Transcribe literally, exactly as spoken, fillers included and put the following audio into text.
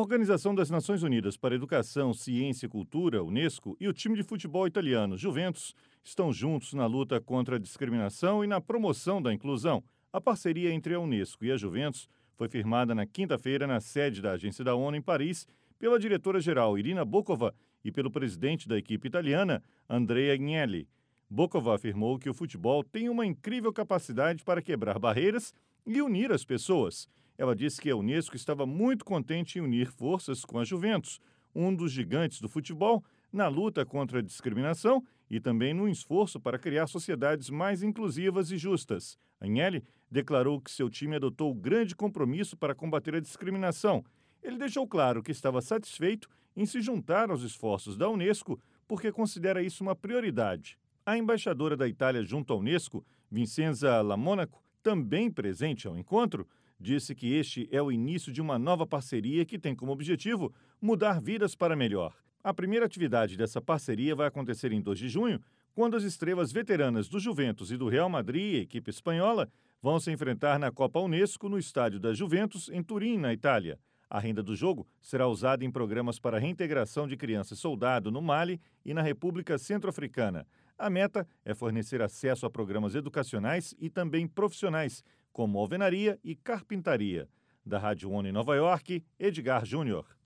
Organização das Nações Unidas para Educação, Ciência e Cultura, Unesco, e o time de futebol italiano, Juventus, estão juntos na luta contra a discriminação e na promoção da inclusão. A parceria entre a Unesco e a Juventus foi firmada na quinta-feira na sede da Agência da ONU em Paris pela diretora-geral Irina Bokova e pelo presidente da equipe italiana, Andrea Agnelli. Bokova afirmou que o futebol tem uma incrível capacidade para quebrar barreiras e unir as pessoas. Ela disse que a Unesco estava muito contente em unir forças com a Juventus, um dos gigantes do futebol, na luta contra a discriminação e também no esforço para criar sociedades mais inclusivas e justas. Agnelli declarou que seu time adotou grande compromisso para combater a discriminação. Ele deixou claro que estava satisfeito em se juntar aos esforços da Unesco porque considera isso uma prioridade. A embaixadora da Itália junto à Unesco, Vincenza Lamonaco, também presente ao encontro, disse que este é o início de uma nova parceria que tem como objetivo mudar vidas para melhor. A primeira atividade dessa parceria vai acontecer em dois de junho, quando as estrelas veteranas do Juventus e do Real Madrid, a equipe espanhola, vão se enfrentar na Copa Unesco no estádio da Juventus, em Turim, na Itália. A renda do jogo será usada em programas para a reintegração de crianças soldado no Mali e na República Centro-Africana. A meta é fornecer acesso a programas educacionais e também profissionais, como alvenaria e carpintaria. Da Rádio ONU em Nova York, Edgar Júnior.